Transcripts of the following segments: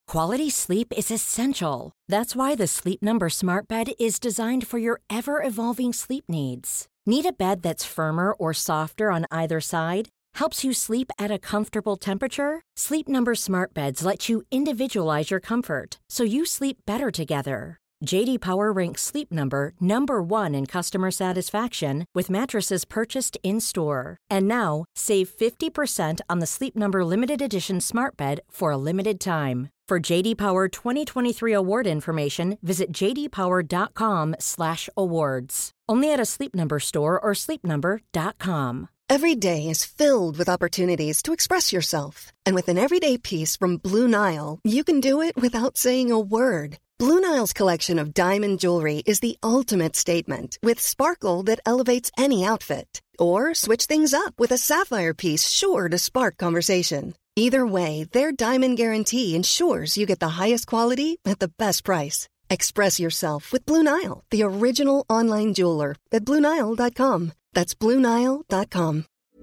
Quality sleep is essential. That's why the Sleep Number Smart Bed is designed for your ever-evolving sleep needs. Need a bed that's firmer or softer on either side? Helps you sleep at a comfortable temperature? Sleep Number Smart Beds let you individualize your comfort, so you sleep better together. J.D. Power ranks Sleep Number number 1 in customer satisfaction with mattresses purchased in-store. And now, save 50% on the Sleep Number Limited Edition Smart Bed for a limited time. For J.D. Power 2023 award information, visit jdpower.com/awards. Only at a Sleep Number store or sleepnumber.com. Every day is filled with opportunities to express yourself. And with an everyday piece from Blue Nile, you can do it without saying a word. Blue Nile's collection of diamond jewelry is the ultimate statement, with sparkle that elevates any outfit. Or switch things up with a sapphire piece sure to spark conversation. Either way, their Diamond Guarantee ensures you get the highest quality at the best price. Express yourself with Blue Nile, the original online jeweler, at BlueNile.com. That's BlueNile.com.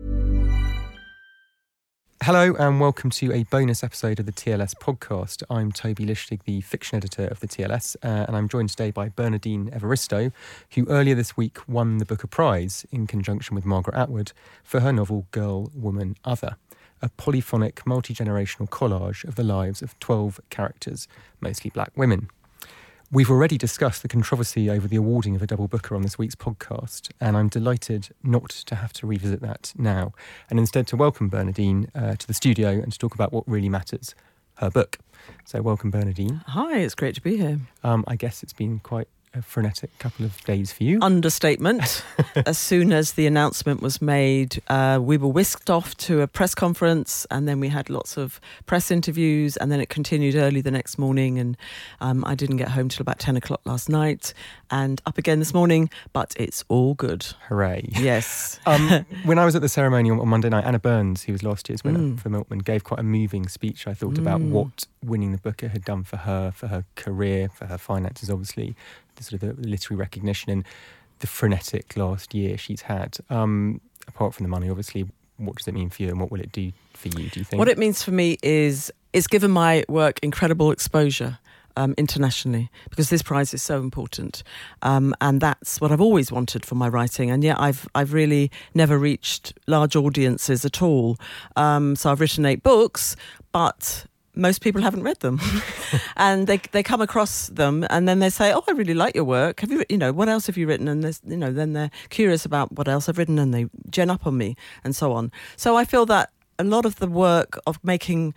Hello and welcome to a bonus episode of the TLS podcast. I'm Toby Lishtig, the fiction editor of the TLS, and I'm joined today by Bernardine Evaristo, who earlier this week won the Booker Prize in conjunction with Margaret Atwood for her novel Girl, Woman, Other, a polyphonic, multi-generational collage of the lives of 12 characters, mostly black women. We've already discussed the controversy over the awarding of a double Booker on this week's podcast, and I'm delighted not to have to revisit that now, and instead to welcome Bernardine to the studio and to talk about what really matters, her book. So welcome, Bernardine. Hi, it's great to be here. I guess it's been quite a frenetic couple of days for you. Understatement. As soon as the announcement was made, we were whisked off to a press conference, and then we had lots of press interviews, and then it continued early the next morning, and I didn't get home till about 10 o'clock last night, and up again this morning, but it's all good. Hooray. Yes. When I was at the ceremony on Monday night, Anna Burns, who was last year's winner for Milkman, gave quite a moving speech, I thought, about what winning the Booker had done for her career, for her finances, obviously, the sort of the literary recognition and the frenetic last year she's had. Apart from the money, obviously, what does it mean for you and what will it do for you, do you think? What it means for me is it's given my work incredible exposure internationally, because this prize is so important, and that's what I've always wanted for my writing, and yet I've really never reached large audiences at all. So I've written 8 books, but most people haven't read them. And they come across them and then they say, oh, I really like your work. Have you, what else have you written? And then they're curious about what else I've written and they gen up on me and so on. So I feel that a lot of the work of making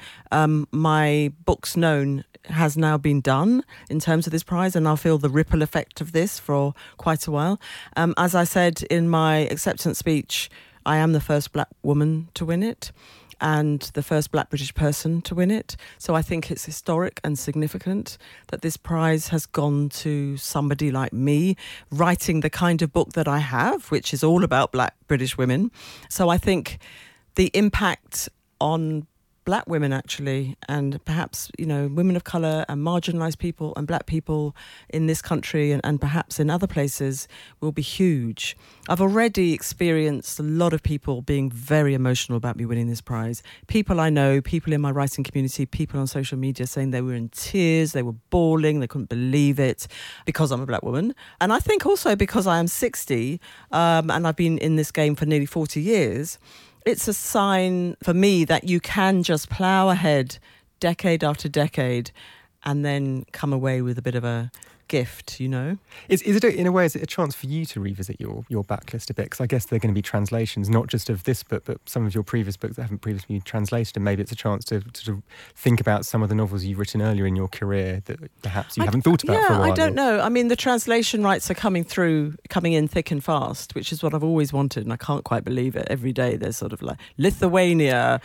my books known has now been done in terms of this prize, and I'll feel the ripple effect of this for quite a while. As I said in my acceptance speech, I am the first black woman to win it, and the first black British person to win it. So I think it's historic and significant that this prize has gone to somebody like me, writing the kind of book that I have, which is all about black British women. So I think the impact on black women, actually, and perhaps, women of colour and marginalised people and black people in this country and perhaps in other places will be huge. I've already experienced a lot of people being very emotional about me winning this prize. People I know, people in my writing community, people on social media saying they were in tears, they were bawling, they couldn't believe it, because I'm a black woman. And I think also because I am 60 and I've been in this game for nearly 40 years, it's a sign for me that you can just plough ahead decade after decade and then come away with a bit of a gift, Is it, in a way, is it a chance for you to revisit your backlist a bit? Because I guess there are going to be translations, not just of this book, but some of your previous books that haven't previously been translated, and maybe it's a chance to sort of think about some of the novels you've written earlier in your career that perhaps you haven't thought about for a while. I don't know. I mean, the translation rights are coming in thick and fast, which is what I've always wanted, and I can't quite believe it. Every day there's sort of like Lithuania,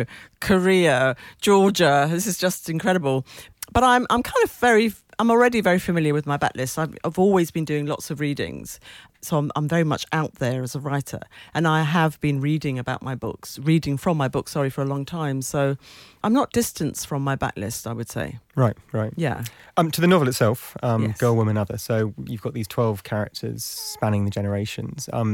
Korea, Georgia. This is just incredible. But I'm already very familiar with my backlist. I've always been doing lots of readings, so I'm very much out there as a writer. And I have been reading from my books, for a long time. So I'm not distant from my backlist, I would say. Right. Yeah. To the novel itself, Yes. Girl, Woman, Other. So you've got these 12 characters spanning the generations.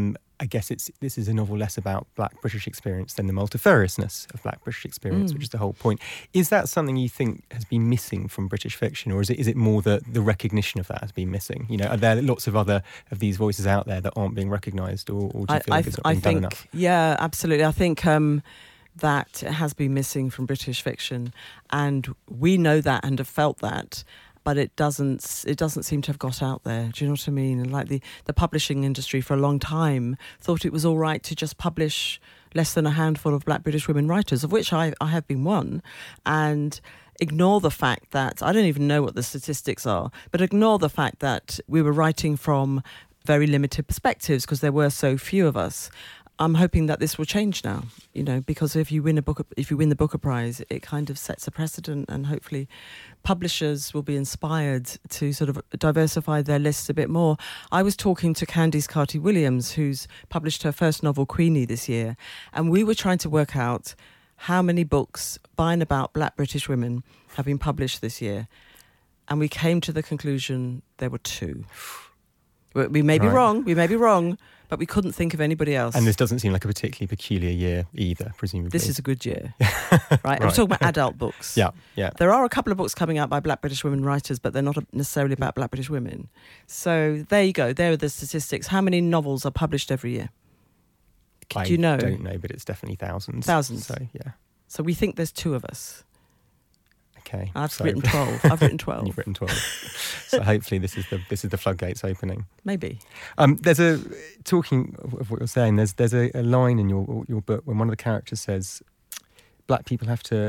I guess this is a novel less about Black British experience than the multifariousness of Black British experience, which is the whole point. Is that something you think has been missing from British fiction, or is it more the recognition of that has been missing? You know, are there lots of other of these voices out there that aren't being recognised, or do you feel like it's not being done enough? Yeah, absolutely. I think that has been missing from British fiction, and we know that and have felt that. But it doesn't seem to have got out there. Do you know what I mean? Like the publishing industry for a long time thought it was all right to just publish less than a handful of Black British women writers, of which I have been one, and ignore the fact that, I don't even know what the statistics are, but ignore the fact that we were writing from very limited perspectives because there were so few of us. I'm hoping that this will change now, you know, because if you win the Booker Prize, it kind of sets a precedent, and hopefully publishers will be inspired to sort of diversify their lists a bit more. I was talking to Candice Carty-Williams, who's published her first novel, Queenie, this year, and we were trying to work out how many books by and about Black British women have been published this year, and we came to the conclusion there were 2. We may be wrong, but we couldn't think of anybody else. And this doesn't seem like a particularly peculiar year either, presumably. This is a good year, right? I'm talking about adult books. Yeah. There are a couple of books coming out by Black British women writers, but they're not necessarily about Black British women. So there you go. There are the statistics. How many novels are published every year? Do you know? I don't know, but it's definitely thousands. Thousands. So, yeah. So we think there's 2 of us. Okay. I've written 12. I've written 12. You've written 12. So hopefully this is the floodgates opening. Maybe. There's talking of what you're saying, there's a line in your book when one of the characters says, black people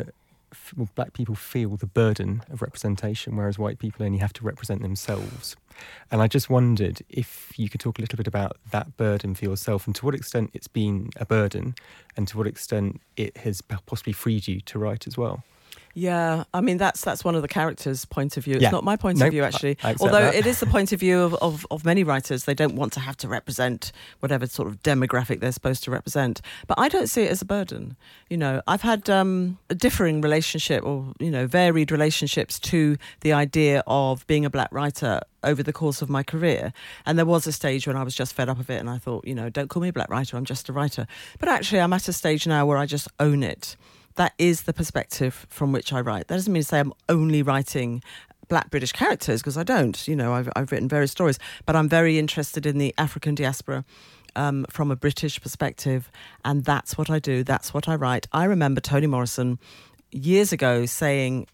feel the burden of representation, whereas white people only have to represent themselves. And I just wondered if you could talk a little bit about that burden for yourself, and to what extent it's been a burden, and to what extent it has possibly freed you to write as well. Yeah, I mean, that's one of the characters' point of view. It's not my point of view, actually. I Although that. It is the point of view of many writers. They don't want to have to represent whatever sort of demographic they're supposed to represent. But I don't see it as a burden. You know, I've had a differing relationship, or, you know, varied relationships to the idea of being a black writer over the course of my career. And there was a stage when I was just fed up of it, and I thought, you know, don't call me a black writer, I'm just a writer. But actually, I'm at a stage now where I just own it. That is the perspective from which I write. That doesn't mean to say I'm only writing Black British characters, because I don't. You know, I've written various stories, but I'm very interested in the African diaspora from a British perspective, and that's what I do. That's what I write. I remember Toni Morrison years ago saying,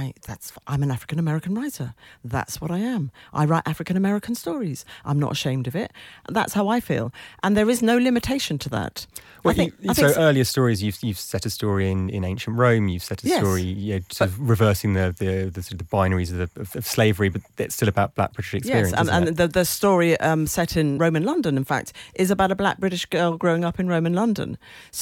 I'm an African-American writer. That's what I am. I write African-American stories. I'm not ashamed of it. That's how I feel. And there is no limitation to that. Well, earlier stories, you've set a story in ancient Rome. You've set a story, sort of reversing the sort of the binaries of slavery, but it's still about Black British experience. Yes, and the story set in Roman London, in fact, is about a Black British girl growing up in Roman London.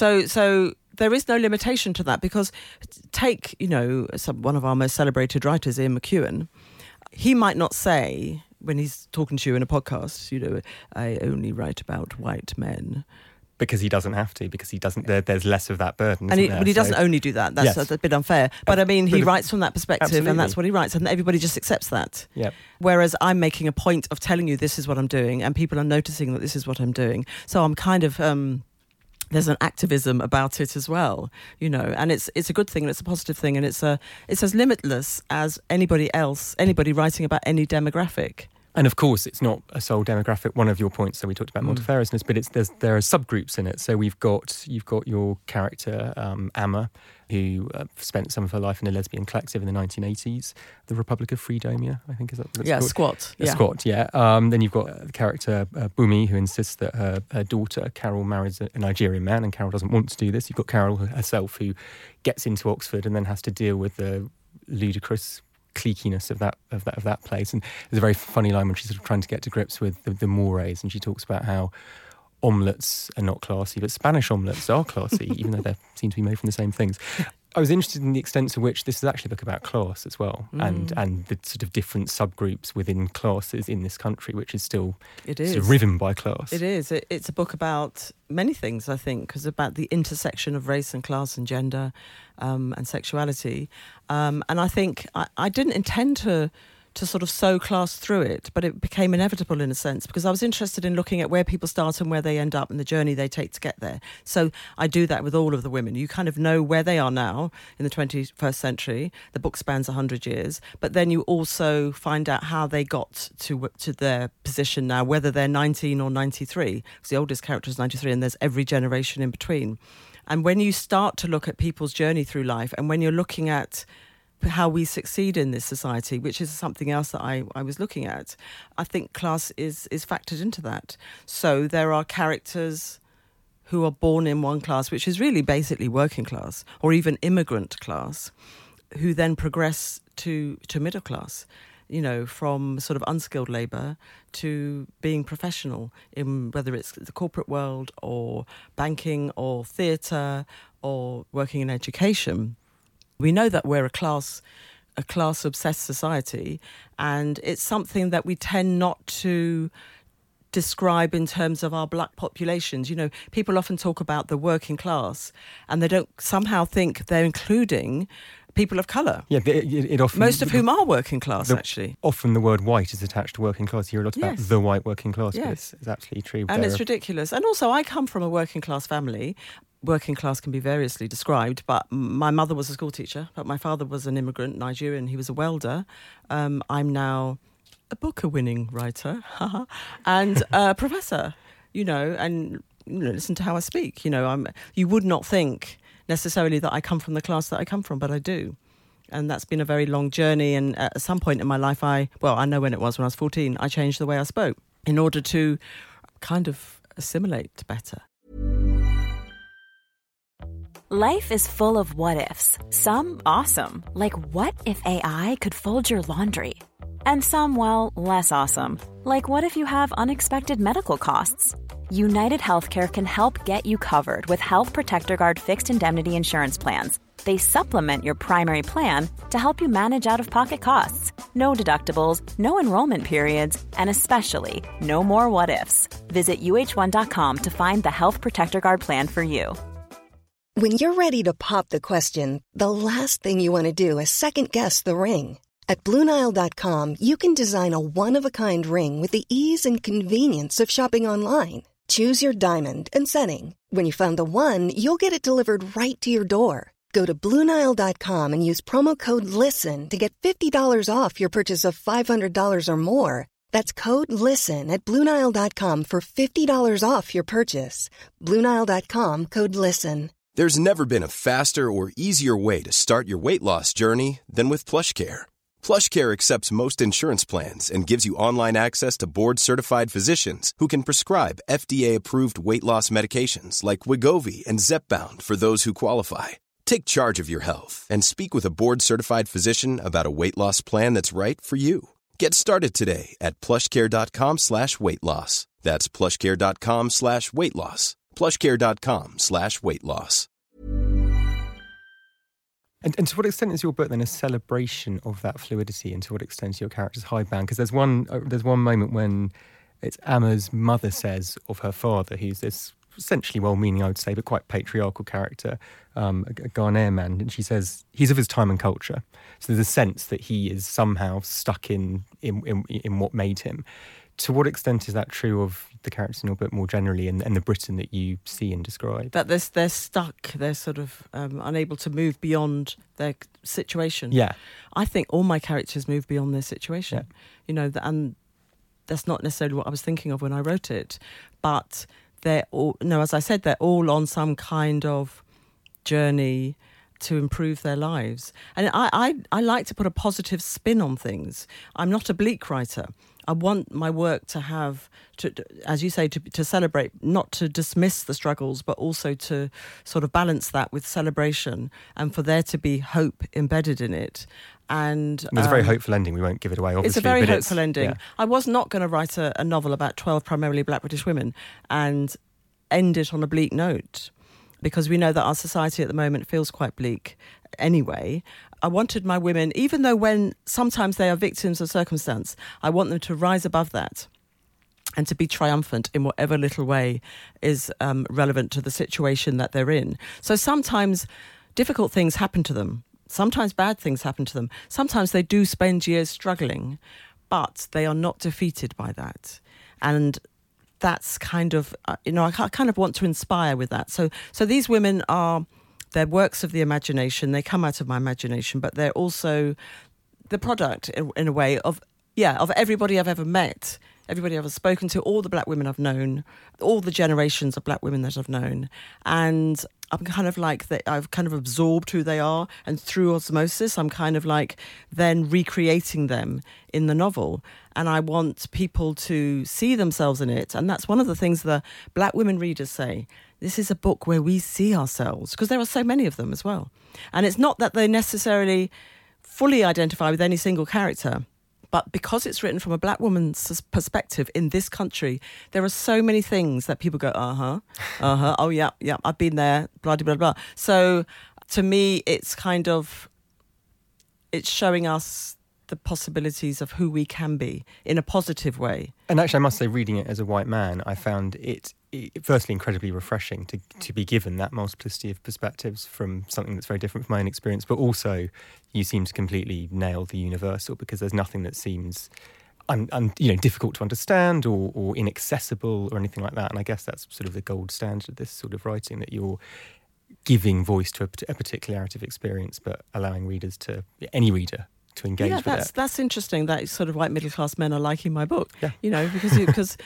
So there is no limitation to that, because take, you know, one of our most celebrated writers, Ian McEwan, he might not say, when he's talking to you in a podcast, you know, I only write about white men. Because he doesn't have to, because he doesn't. There's less of that burden. But he doesn't only do that. That's a bit unfair. But I mean, he writes from that perspective, absolutely. And that's what he writes, and everybody just accepts that. Yep. Whereas I'm making a point of telling you this is what I'm doing, and people are noticing that this is what I'm doing. So I'm kind of there's an activism about it as well, you know, and it's a good thing, and it's a positive thing, and it's as limitless as anybody writing about any demographic. And of course, it's not a sole demographic. One of your points, so we talked about multifariousness, but there are subgroups in it. So you've got your character Amma, who spent some of her life in a lesbian collective in the 1980s, the Republic of Freedomia, I think is that what it's called? Squat. Squat, yeah. Then you've got the character Bumi, who insists that her daughter Carol marries a Nigerian man, and Carol doesn't want to do this. You've got Carol herself, who gets into Oxford and then has to deal with the ludicrous cliqueiness of that place. And there's a very funny line when she's sort of trying to get to grips with the mores, and she talks about how omelettes are not classy, but Spanish omelettes are classy, even though they seem to be made from the same things. I was interested in the extent to which this is actually a book about class as well, and the sort of different subgroups within classes in this country, which is still sort of riven by class. It is. It's a book about many things, I think, because about the intersection of race and class and gender and sexuality. And I think I didn't intend to sort of sew class through it, but it became inevitable in a sense because I was interested in looking at where people start and where they end up and the journey they take to get there. So I do that with all of the women. You kind of know where they are now in the 21st century. The book spans 100 years, but then you also find out how they got to their position now, whether they're 19 or 93, because the oldest character is 93 and there's every generation in between. And when you start to look at people's journey through life and when you're looking at how we succeed in this society, which is something else that I was looking at, I think class is factored into that. So there are characters who are born in one class, which is really basically working class or even immigrant class, who then progress to middle class, you know, from sort of unskilled labour to being professional in whether it's the corporate world or banking or theatre or working in education. We know that we're a class-obsessed society, and it's something that we tend not to describe in terms of our black populations. You know, people often talk about the working class, and they don't somehow think they're including people of colour. Yeah, it often... Most of whom are working class, actually. Often the word white is attached to working class. You hear a lot about the white working class, but it's absolutely true. And it's ridiculous. And also, I come from a working class family. Working class can be variously described, but my mother was a school teacher, but my father was an immigrant, Nigerian. He was a welder. I'm now a Booker-winning writer and a professor, you know, and listen to how I speak. You know, you would not think necessarily that I come from the class that I come from, but I do. And that's been a very long journey. And at some point in my life, I know when it was, when I was 14, I changed the way I spoke in order to kind of assimilate better. Life is full of what-ifs. Some awesome, like what if AI could fold your laundry? And some, well, less awesome, like what if you have unexpected medical costs? United Healthcare can help get you covered with Health Protector Guard fixed indemnity insurance plans. They supplement your primary plan to help you manage out-of-pocket costs. No deductibles, no enrollment periods, and especially no more what-ifs. Visit uh1.com to find the Health Protector Guard plan for you. When you're ready to pop the question, the last thing you want to do is second-guess the ring. At BlueNile.com, you can design a one-of-a-kind ring with the ease and convenience of shopping online. Choose your diamond and setting. When you find the one, you'll get it delivered right to your door. Go to BlueNile.com and use promo code LISTEN to get $50 off your purchase of $500 or more. That's code LISTEN at BlueNile.com for $50 off your purchase. BlueNile.com, code LISTEN. There's never been a faster or easier way to start your weight loss journey than with PlushCare. PlushCare accepts most insurance plans and gives you online access to board-certified physicians who can prescribe FDA-approved weight loss medications like Wegovy and Zepbound for those who qualify. Take charge of your health and speak with a board-certified physician about a weight loss plan that's right for you. Get started today at plushcare.com/weight loss. That's plushcare.com/weight loss. plushcare.com/weight loss. And to what extent is your book then a celebration of that fluidity, and to what extent is your characters hidebound? Because there's one moment when it's Amma's mother says of her father, who's this essentially well-meaning, I would say, but quite patriarchal character, a Ghanaian man, and she says he's of his time and culture. So there's a sense that he is somehow stuck in what made him. To what extent is that true of the characters in your book more generally, and the Britain that you see and describe? That they're stuck, they're sort of unable to move beyond their situation. Yeah. I think all my characters move beyond their situation. Yeah. You know, and that's not necessarily what I was thinking of when I wrote it. But they're all, as I said, they're all on some kind of journey to improve their lives. And I like to put a positive spin on things. I'm not a bleak writer. I want my work to have, as you say, to celebrate, not to dismiss the struggles, but also to sort of balance that with celebration, and for there to be hope embedded in it. And there's a very hopeful ending. We won't give it away, obviously. It's a very hopeful ending. Yeah. I was not going to write a novel about 12 primarily black British women and end it on a bleak note, because we know that our society at the moment feels quite bleak anyway. I wanted my women, even though when sometimes they are victims of circumstance, I want them to rise above that and to be triumphant in whatever little way is relevant to the situation that they're in. So sometimes difficult things happen to them, sometimes bad things happen to them. Sometimes they do spend years struggling, but they are not defeated by that. And that's kind of, I kind of want to inspire with that. So these women they're works of the imagination. They come out of my imagination, but they're also the product, in a way, of everybody I've ever met, everybody I've ever spoken to, all the black women I've known, all the generations of black women that I've known. And I'm kind of like that. I've kind of absorbed who they are, and through osmosis, I'm kind of like then recreating them in the novel. And I want people to see themselves in it. And that's one of the things the black women readers say. This is a book where we see ourselves, because there are so many of them as well. And it's not that they necessarily fully identify with any single character, but because it's written from a black woman's perspective in this country, there are so many things that people go, oh, yeah, I've been there, blah, blah, blah. So to me, it's showing us the possibilities of who we can be in a positive way. And actually, I must say, reading it as a white man, I found it firstly incredibly refreshing to be given that multiplicity of perspectives from something that's very different from my own experience, but also you seem to completely nail the universal, because there's nothing that seems difficult to understand or inaccessible or anything like that. And I guess that's sort of the gold standard of this sort of writing, that you're giving voice to a particularity of experience, but allowing any reader to engage with it. That's interesting that sort of white middle class men are liking my book. Yeah. Because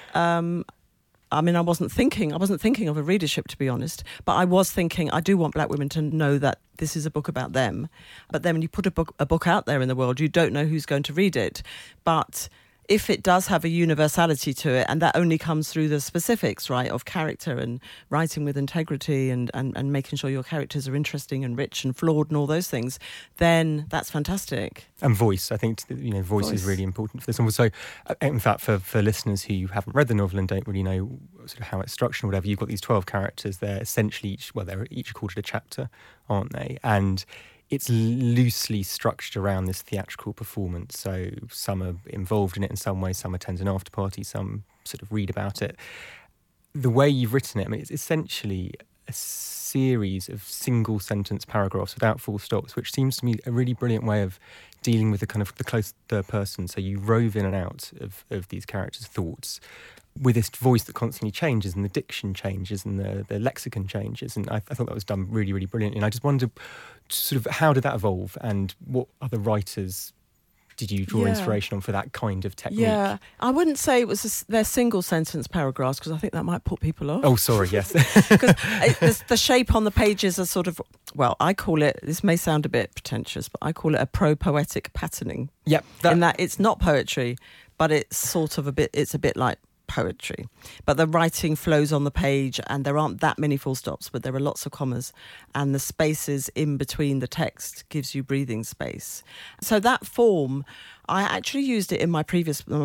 I wasn't thinking of a readership, to be honest, but I was thinking I do want black women to know that this is a book about them. But then when you put a book out there in the world, you don't know who's going to read it. But if it does have a universality to it, and that only comes through the specifics, right, of character and writing with integrity and making sure your characters are interesting and rich and flawed and all those things, then that's fantastic. And voice, I think, voice is really important for this one. So, in fact, for listeners who haven't read the novel and don't really know sort of how it's structured or whatever, you've got these 12 characters. They're essentially they're each called a chapter, aren't they? And it's loosely structured around this theatrical performance. So some are involved in it in some way, some attend an after party, some sort of read about it. The way you've written it, it's essentially a series of single sentence paragraphs without full stops, which seems to me a really brilliant way of dealing with the kind of the close third person. So you rove in and out of these characters' thoughts with this voice that constantly changes, and the diction changes, and the lexicon changes. And I thought that was done really, really brilliantly. And I just wondered, sort of, how did that evolve, and what other writers did you draw inspiration on for that kind of technique? Yeah, I wouldn't say it was their single sentence paragraphs, because I think that might put people off. Oh, sorry, yes. Because the shape on the pages are sort of, well, I call it, this may sound a bit pretentious, but I call it a pro-poetic patterning. Yep. In that it's not poetry, but it's sort of a bit like poetry, but the writing flows on the page, and there aren't that many full stops, but there are lots of commas, and the spaces in between the text gives you breathing space. So that form, I actually used it in my previous book,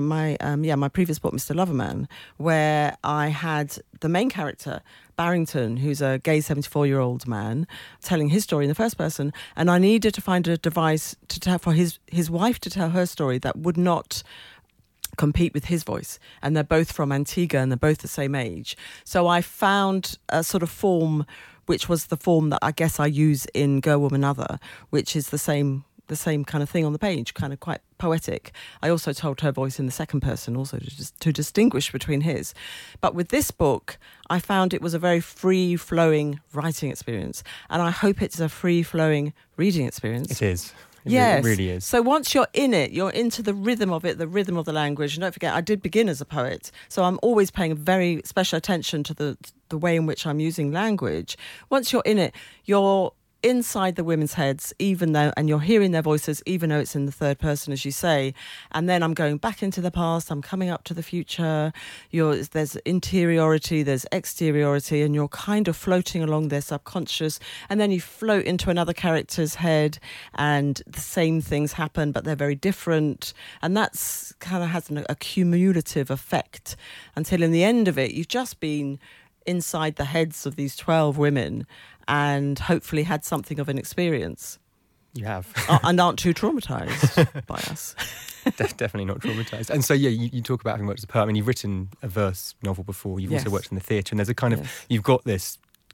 Mr. Loverman, where I had the main character, Barrington, who's a gay 74-year-old man, telling his story in the first person, and I needed to find a device to tell for his wife to tell her story that would not compete with his voice, and they're both from Antigua and they're both the same age. So I found a sort of form which was the form that I guess I use in Girl, Woman, Other, which is the same kind of thing on the page, kind of quite poetic. I also told her voice in the second person also to distinguish between his. But with this book, I found it was a very free-flowing writing experience, and I hope it's a free-flowing reading experience. It is. Yes. It really is. So once you're in it, you're into the rhythm of it, the rhythm of the language. And don't forget, I did begin as a poet, so I'm always paying very special attention to the way in which I'm using language. Once you're in it, you're inside the women's heads, and you're hearing their voices, even though it's in the third person, as you say. And then I'm going back into the past, I'm coming up to the future. There's interiority, there's exteriority, and you're kind of floating along their subconscious. And then you float into another character's head, and the same things happen, but they're very different. And that's kind of has a cumulative effect until in the end of it, you've just been inside the heads of these 12 women and hopefully had something of an experience. You have. And aren't too traumatised by us. Definitely not traumatised. And so, you talk about having worked as a poet. I mean, you've written a verse novel before. You've also worked in the theatre. And there's a kind of, you've got this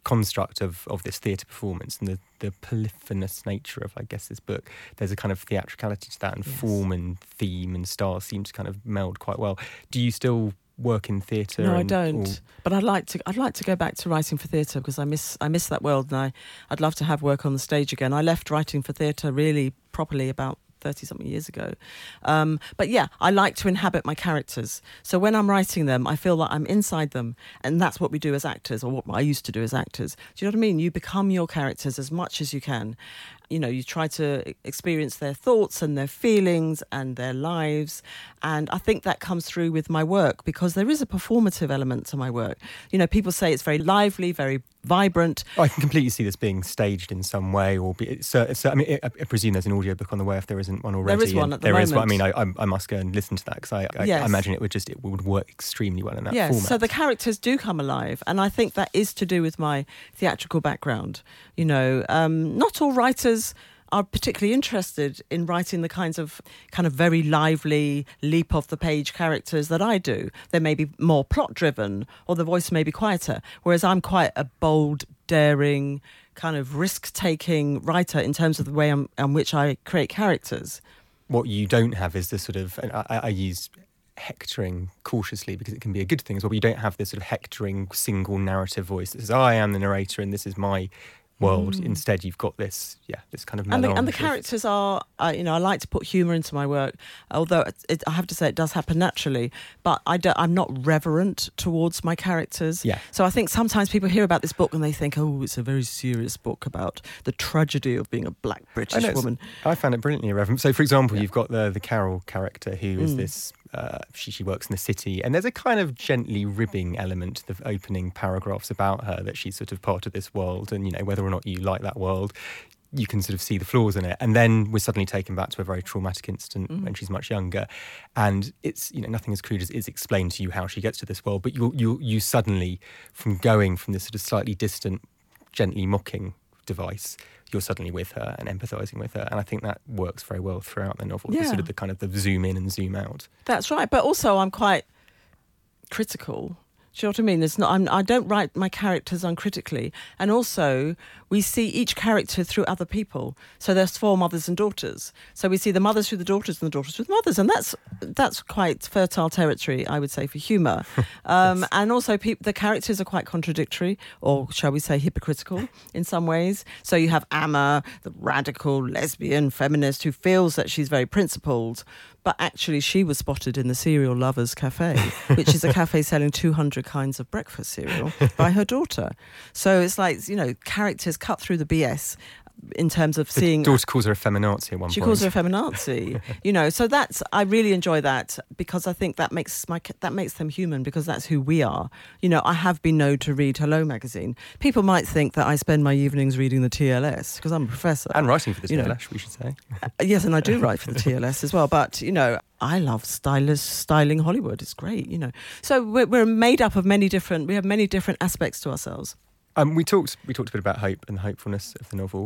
construct of this theatre performance and the polyphonous nature of, I guess, this book, there's a kind of theatricality to that, and form and theme and style seem to kind of meld quite well. Do you still work in theatre? No, I don't. But I'd like to go back to writing for theatre, because I miss that world, and I'd love to have work on the stage again. I left writing for theatre really properly about 30-something years ago. But yeah, I like to inhabit my characters. So when I'm writing them, I feel like I'm inside them. And that's what we do as actors, or what I used to do as actors. Do you know what I mean? You become your characters as much as you can. You know, you try to experience their thoughts and their feelings and their lives. And I think that comes through with my work, because there is a performative element to my work. You know, people say it's very lively, very vibrant. I can completely see this being staged in some way, or I presume there's an audiobook on the way if there isn't one already. There is one at the moment. There is one. I must go and listen to that, because I imagine it would work extremely well in that format. So the characters do come alive, and I think that is to do with my theatrical background. You know, not all writers are particularly interested in writing the kind of very lively, leap off the page characters that I do. They may be more plot driven, or the voice may be quieter, whereas I'm quite a bold, daring, kind of risk taking writer in terms of the way in which I create characters. What you don't have is the sort of, and I use hectoring cautiously because it can be a good thing as well, but you don't have this sort of hectoring single narrative voice that says, I am the narrator and this is my world. Instead, you've got this kind of melange. And the characters are, I like to put humour into my work, although I have to say it does happen naturally, but I'm not reverent towards my characters. Yeah. So I think sometimes people hear about this book and they think, oh, it's a very serious book about the tragedy of being a black British woman. I found it brilliantly irreverent. So, for example, you've got the Carol character who is this, she works in the city, and there's a kind of gently ribbing element to the opening paragraphs about her, that she's sort of part of this world, and, you know, whether or not you like that world, you can sort of see the flaws in it. And then we're suddenly taken back to a very traumatic incident when she's much younger, and it's, you know, nothing as crude as it's explained to you how she gets to this world, but you suddenly, from going from this sort of slightly distant, gently mocking device, you're suddenly with her and empathising with her, and I think that works very well throughout the novel. Yeah. Sort of the kind of the zoom in and zoom out. That's right, but also I'm quite critical. Do you know what I mean? I don't write my characters uncritically, and also we see each character through other people. So there's 4 mothers and daughters. So we see the mothers through the daughters and the daughters through the mothers, and that's quite fertile territory, I would say, for humour. Yes. And also the characters are quite contradictory, or shall we say hypocritical in some ways. So you have Amma, the radical lesbian feminist who feels that she's very principled, but actually she was spotted in the Cereal Lovers Cafe, which is a cafe selling 200 kinds of breakfast cereal, by her daughter. So it's like, you know, characters cut through the BS in terms of seeing... The daughter calls her a feminazi at one point. She calls her a feminazi, you know. So I really enjoy that, because I think that makes them human, because that's who we are. You know, I have been known to read Hello magazine. People might think that I spend my evenings reading the TLS, because I'm a professor. And writing for the TLS, we should say. Yes, and I do write for the TLS as well. But, you know, I love styling Hollywood. It's great, you know. So we're made up of we have many different aspects to ourselves. We talked a bit about hope and the hopefulness of the novel.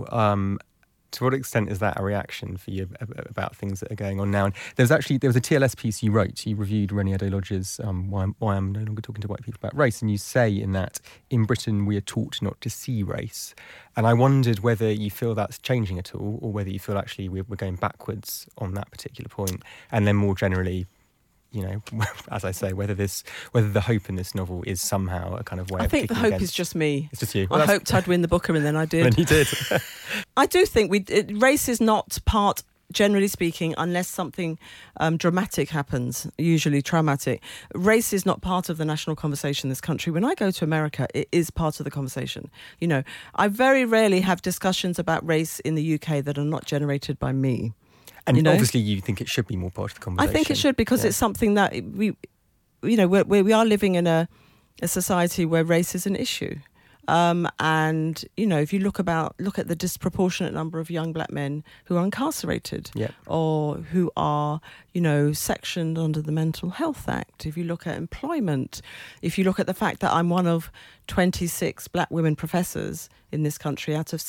To what extent is that a reaction for you about things that are going on now? And there was a TLS piece you wrote. You reviewed Renier Lodge's Why I'm No Longer Talking to White People About Race, and you say in that, in Britain we are taught not to see race. And I wondered whether you feel that's changing at all, or whether you feel actually we're going backwards on that particular point, and then more generally, you know, as I say, whether the hope in this novel is somehow a kind of way of kicking against... I think the hope is just me. It's just you. I hoped I'd win the Booker, and then I did. And you did. I do think race is not part, generally speaking, unless something dramatic happens, usually traumatic. Race is not part of the national conversation in this country. When I go to America, it is part of the conversation. You know, I very rarely have discussions about race in the UK that are not generated by me. And obviously you think it should be more part of the conversation. I think it should, because it's something that we are living in a society where race is an issue. And, you know, if you look at the disproportionate number of young black men who are incarcerated, or who are, you know, sectioned under the Mental Health Act, if you look at employment, if you look at the fact that I'm one of 26 black women professors in this country out of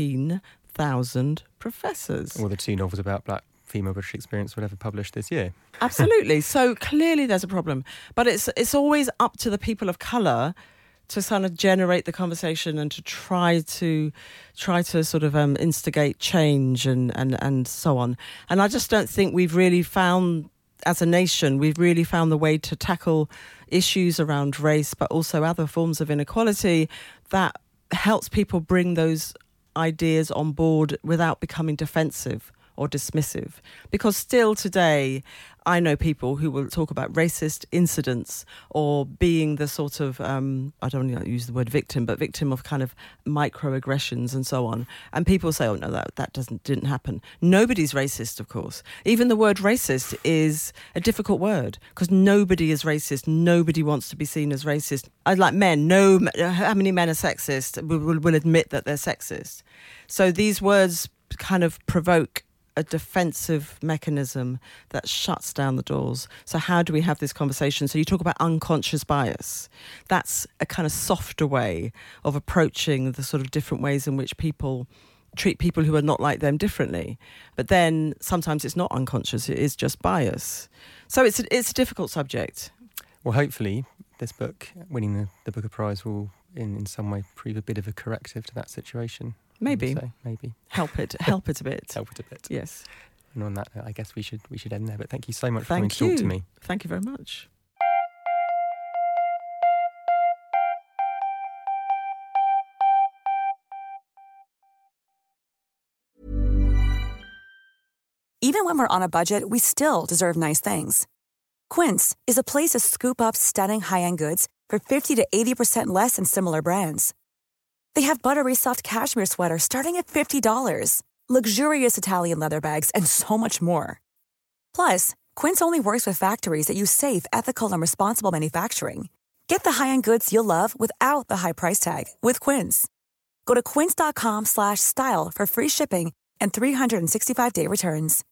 17,000 professors. Or the 2 novels about black female British experience were ever published this year. Absolutely. So clearly there's a problem. But it's always up to the people of colour to kind of generate the conversation and to try to sort of instigate change and so on. And I just don't think we've really found, as a nation, we've really found the way to tackle issues around race, but also other forms of inequality that helps people bring those ideas on board without becoming defensive or dismissive. Because still today, I know people who will talk about racist incidents or being the sort of, I don't want to use the word victim, but victim of kind of microaggressions and so on. And people say, oh no, that didn't happen. Nobody's racist, of course. Even the word racist is a difficult word because nobody is racist. Nobody wants to be seen as racist. Like men, how many men are sexist will admit that they're sexist. So these words kind of provoke a defensive mechanism that shuts down the doors. So how do we have this conversation? So you talk about unconscious bias. That's a kind of softer way of approaching the sort of different ways in which people treat people who are not like them differently. But then sometimes it's not unconscious, it is just bias. So it's a difficult subject. Well, hopefully this book, winning the Booker Prize, will in some way prove a bit of a corrective to that situation. Maybe. Maybe. Help it a bit. Help it a bit. Yes. And on that, I guess we should end there. But thank you so much for coming to talk to me. Thank you very much. Even when we're on a budget, we still deserve nice things. Quince is a place to scoop up stunning high-end goods for 50 to 80% less than similar brands. They have buttery soft cashmere sweaters starting at $50, luxurious Italian leather bags, and so much more. Plus, Quince only works with factories that use safe, ethical, and responsible manufacturing. Get the high-end goods you'll love without the high price tag with Quince. Go to quince.com/style for free shipping and 365-day returns.